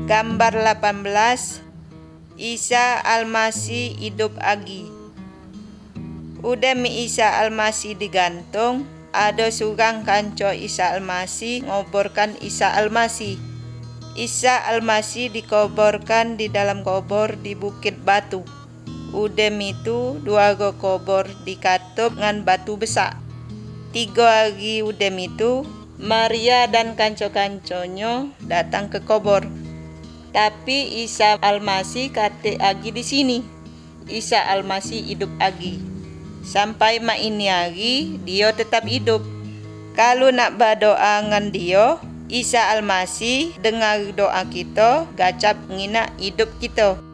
Gambar 18. Isa Almasih hidup agi. Udah mi Isa Almasih digantung, ada surang kanco Isa Almasih ngoborkan Isa Almasih. Isa Almasih dikoborkan di dalam kubur di Bukit Batu. Udem itu 2 kubur dikatup dengan batu besar. 3 hari udem itu Maria dan kanco-kanconyo datang ke kubur. Tapi Isa Almasih kate agi di sini. Isa Almasih hidup agi. Sampai ini hari dia tetap hidup. Kalau nak berdoa dengan dia, Isa Almasih dengar doa kita, gacap ngina hidup kita.